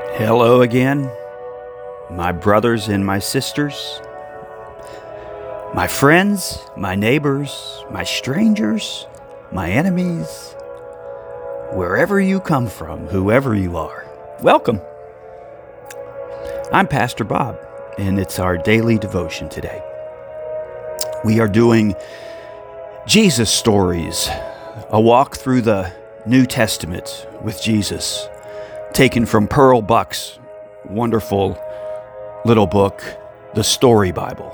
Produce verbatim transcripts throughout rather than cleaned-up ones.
Hello again, my brothers and my sisters, my friends, my neighbors, my strangers, my enemies, wherever you come from, whoever you are, welcome. I'm Pastor Bob, and it's our daily devotion today. We are doing Jesus stories, a walk through the New Testament with Jesus, taken from Pearl Buck's wonderful little book, The Story Bible.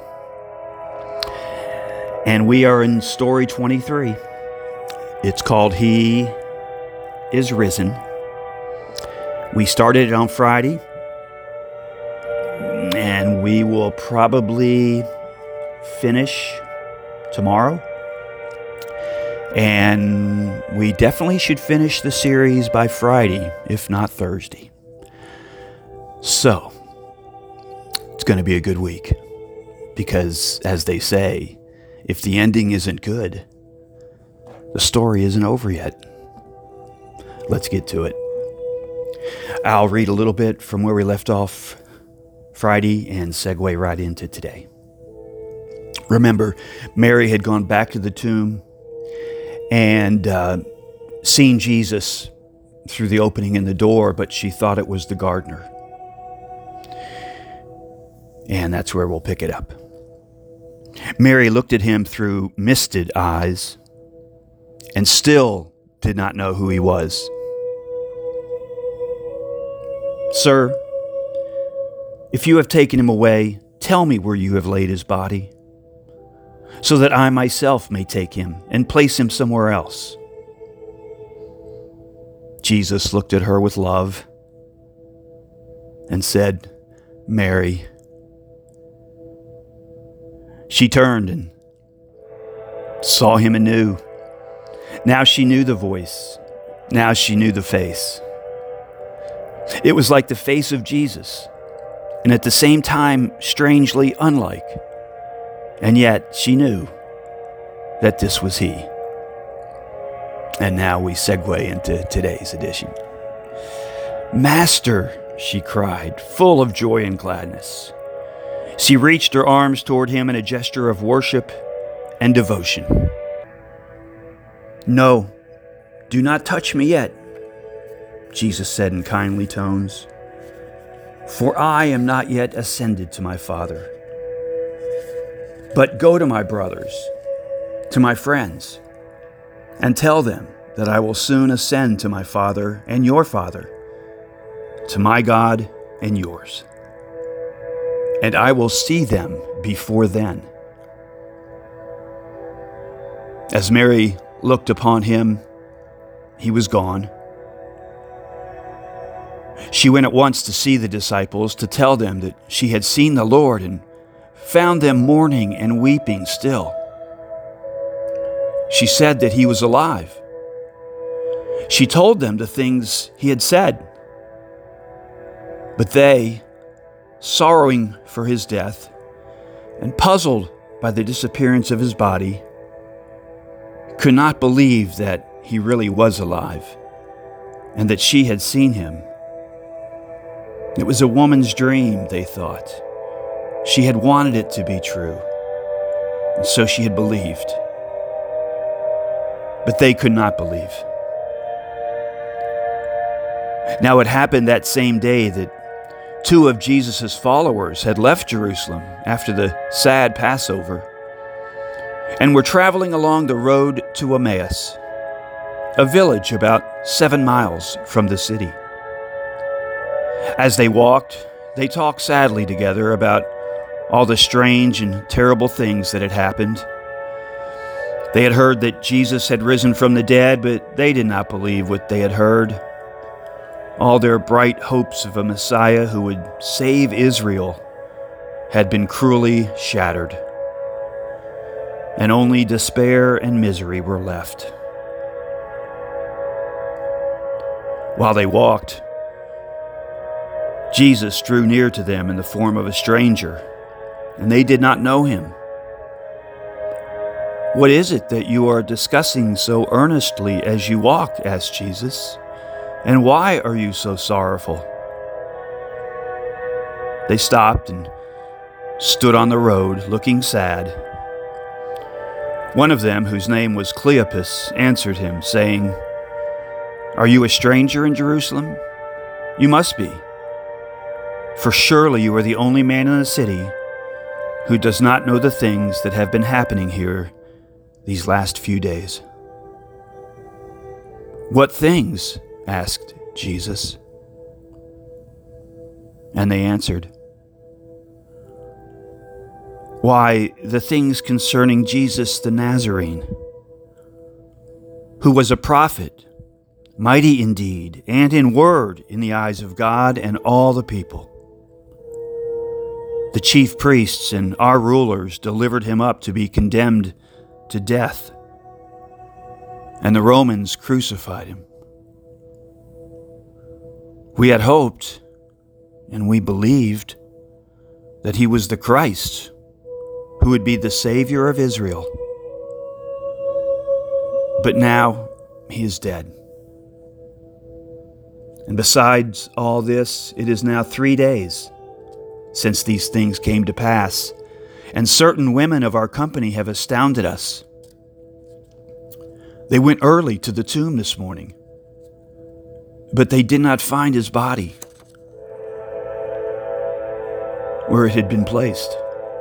And we are in story twenty-three. It's called He is Risen. We started it on Friday, and we will probably finish tomorrow. And we definitely should finish the series by Friday, if not Thursday. So, it's going to be a good week. Because, as they say, if the ending isn't good, the story isn't over yet. Let's get to it. I'll read a little bit from where we left off Friday and segue right into today. Remember, Mary had gone back to the tomb and uh, seen Jesus through the opening in the door, but she thought it was the gardener. And that's where we'll pick it up. Mary looked at him through misted eyes and still did not know who he was. "Sir, if you have taken him away, tell me where you have laid his body, so that I myself may take him and place him somewhere else." Jesus looked at her with love and said, "Mary." She turned and saw him anew. Now she knew the voice. Now she knew the face. It was like the face of Jesus, and at the same time strangely unlike. And yet she knew that this was he. And now we segue into today's edition. "Master," she cried, full of joy and gladness. She reached her arms toward him in a gesture of worship and devotion. "No, do not touch me yet," Jesus said in kindly tones, "for I am not yet ascended to my Father. But go to my brothers, to my friends, and tell them that I will soon ascend to my Father and your Father, to my God and yours. And I will see them before then." As Mary looked upon him, he was gone. She went at once to see the disciples, to tell them that she had seen the Lord, and found them mourning and weeping still. She said that he was alive. She told them the things he had said. But they, sorrowing for his death and puzzled by the disappearance of his body, could not believe that he really was alive and that she had seen him. It was a woman's dream, they thought. She had wanted it to be true, and so she had believed. But they could not believe. Now it happened that same day that two of Jesus' followers had left Jerusalem after the sad Passover and were traveling along the road to Emmaus, a village about seven miles from the city. As they walked, they talked sadly together about all the strange and terrible things that had happened. They had heard that Jesus had risen from the dead, but they did not believe what they had heard. All their bright hopes of a Messiah who would save Israel had been cruelly shattered, and only despair and misery were left. While they walked, Jesus drew near to them in the form of a stranger, and they did not know him. "What is it that you are discussing so earnestly as you walk?" asked Jesus. "And why are you so sorrowful?" They stopped and stood on the road, looking sad. One of them, whose name was Cleopas, answered him, saying, "Are you a stranger in Jerusalem? You must be. For surely you are the only man in the city who does not know the things that have been happening here these last few days." "What things?" asked Jesus. And they answered, "Why, the things concerning Jesus the Nazarene, who was a prophet, mighty in deed and in word in the eyes of God and all the people. The chief priests and our rulers delivered him up to be condemned to death, and the Romans crucified him. We had hoped, and we believed, that he was the Christ, who would be the Savior of Israel. But now he is dead. And besides all this, it is now three days since these things came to pass, and certain women of our company have astounded us. They went early to the tomb this morning, but they did not find his body where it had been placed.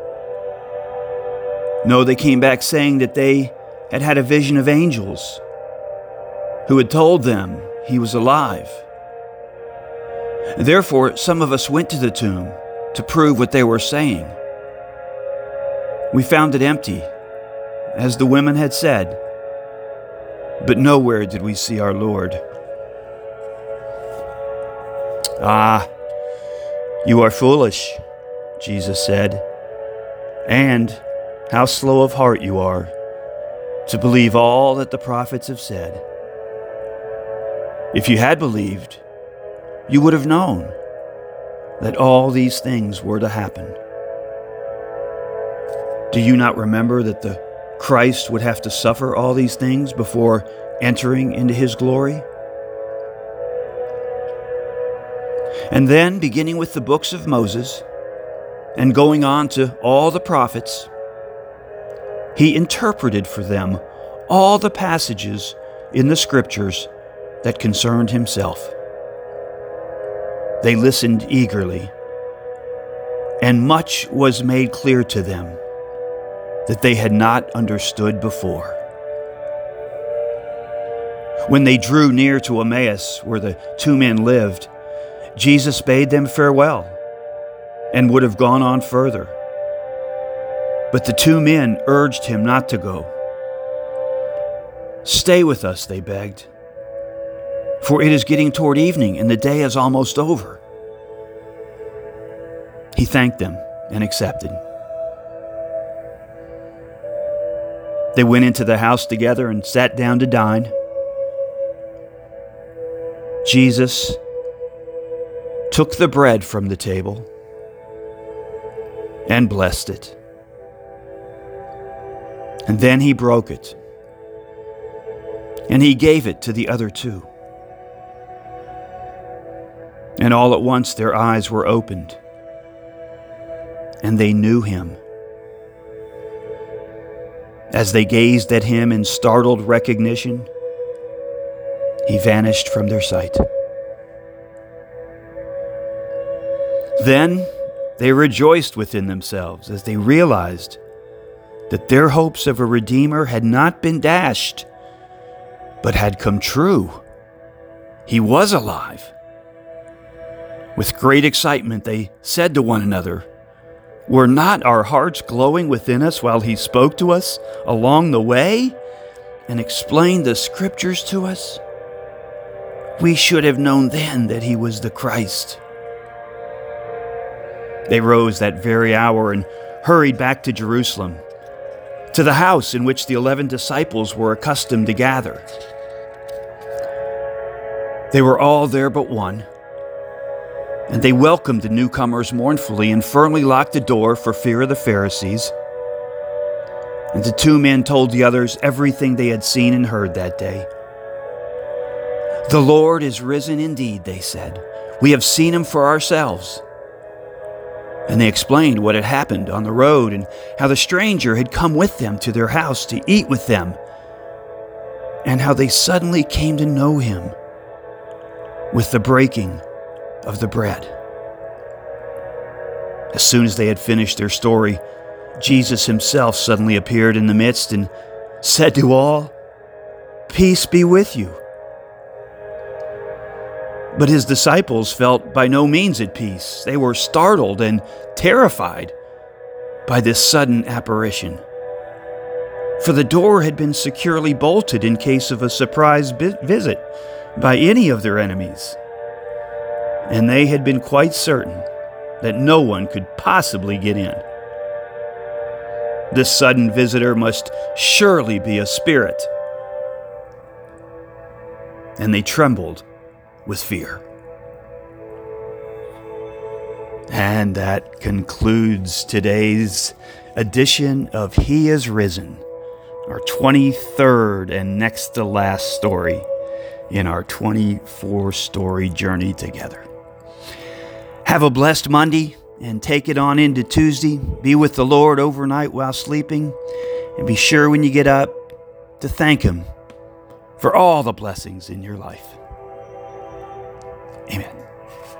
No, they came back saying that they had had a vision of angels who had told them he was alive. Therefore, some of us went to the tomb to prove what they were saying. We found it empty, as the women had said, but nowhere did we see our Lord." "Ah, you are foolish," Jesus said, "and how slow of heart you are to believe all that the prophets have said. If you had believed, you would have known that all these things were to happen. Do you not remember that the Christ would have to suffer all these things before entering into his glory?" And then, beginning with the books of Moses and going on to all the prophets, he interpreted for them all the passages in the Scriptures that concerned himself. They listened eagerly, and much was made clear to them that they had not understood before. When they drew near to Emmaus, where the two men lived, Jesus bade them farewell and would have gone on further. But the two men urged him not to go. "Stay with us," they begged, "for it is getting toward evening and the day is almost over." He thanked them and accepted. They went into the house together and sat down to dine. Jesus took the bread from the table and blessed it. And then he broke it, and he gave it to the other two. And all at once their eyes were opened, and they knew him. As they gazed at him in startled recognition, he vanished from their sight. Then they rejoiced within themselves as they realized that their hopes of a Redeemer had not been dashed, but had come true. He was alive. With great excitement, they said to one another, "Were not our hearts glowing within us while he spoke to us along the way and explained the Scriptures to us? We should have known then that he was the Christ." They rose that very hour and hurried back to Jerusalem, to the house in which the eleven disciples were accustomed to gather. They were all there but one, and they welcomed the newcomers mournfully and firmly locked the door for fear of the Pharisees. And the two men told the others everything they had seen and heard that day. "The Lord is risen indeed," they said. "We have seen him for ourselves." And they explained what had happened on the road and how the stranger had come with them to their house to eat with them, and how they suddenly came to know him with the breaking of the bread. As soon as they had finished their story, Jesus himself suddenly appeared in the midst and said to all, "Peace be with you." But his disciples felt by no means at peace. They were startled and terrified by this sudden apparition. For the door had been securely bolted in case of a surprise bi- visit by any of their enemies, and they had been quite certain that no one could possibly get in. This sudden visitor must surely be a spirit, and they trembled with fear. And that concludes today's edition of He is Risen, our twenty-third and next to last story in our twenty-four story journey together. Have a blessed Monday and take it on into Tuesday. Be with the Lord overnight while sleeping, and be sure when you get up to thank Him for all the blessings in your life. Amen.